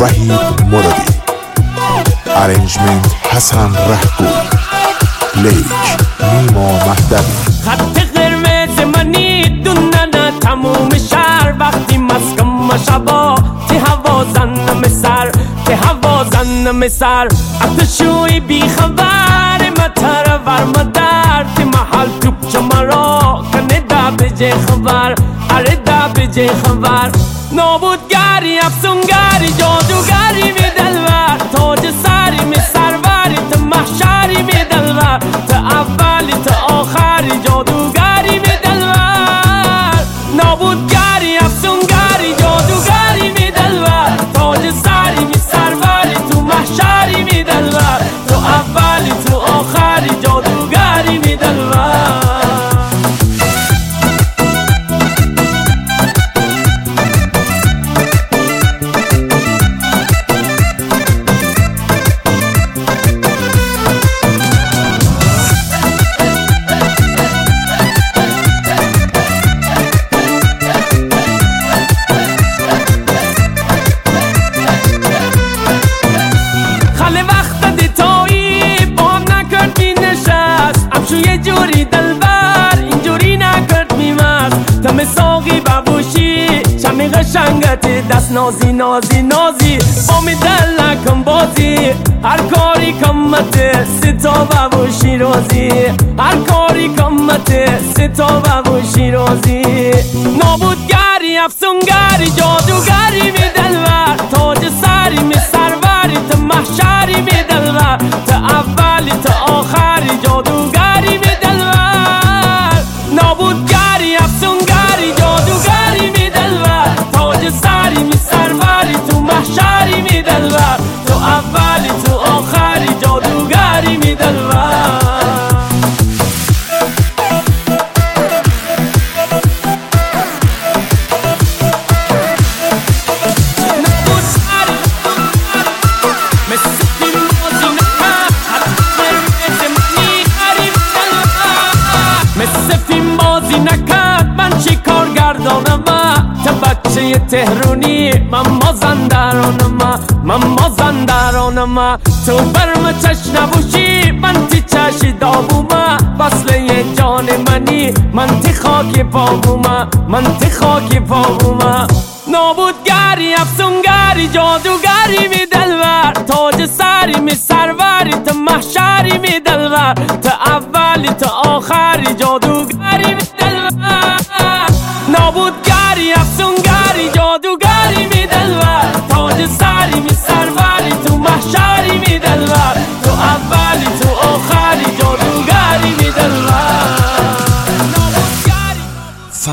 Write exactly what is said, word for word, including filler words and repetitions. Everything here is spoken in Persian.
وحید مرادی، ارنجمنت حسن رهگو، لیک نیما مهدوی. خط قرمز منی دونن تموم شهر وقتی مسکم شبا تی هوا زنم سر تی هوا زنم سر اتشوی بی خبر متر ور مدر تی محل توپ چمرا کنه دا بجه خبر اره دا بجه خبر نابودگری افسونگری جادوگری می دلور تاج سری می سروری تو محشری می دلور تو اولی تو آخری جادوگری می دلور نابودگری افسونگری جادوگری می دلور تاج سری می سروری تو محشری می دلور تو اولی تو آخری جادوگری می دلور. جوری دلبر اینجوری نکرد میمست تم ساقی ببوشی شمی قشنگت دست نازی نازی نازی بامی دل نکن بازی هر کاری کمت ستا ببوشی رازی هر کاری کمت ستا ببوشی رازی نابودگری افسونگری جادوگری می دلور تاج سری می سروری تو محشری می دلور تو اولی تو آخری جادوگری می دلور نابودگری افسونگری جادوگری می دلور تاج سری می سروری تو محشری می دلور تو اولی تو آخری جادوگری می دلور. تو بچه تهرونی من مازندرانم من مازندرانم تو برم چش نبوشی من تی چشی دابوم وصله جان منی من تی خاکی پاوم من تی خاکی پاوم نابودگری افسونگری جادوگری می دلور تاج سری می سروری تو محشری می دلور تو اولی تو آخری جادوگری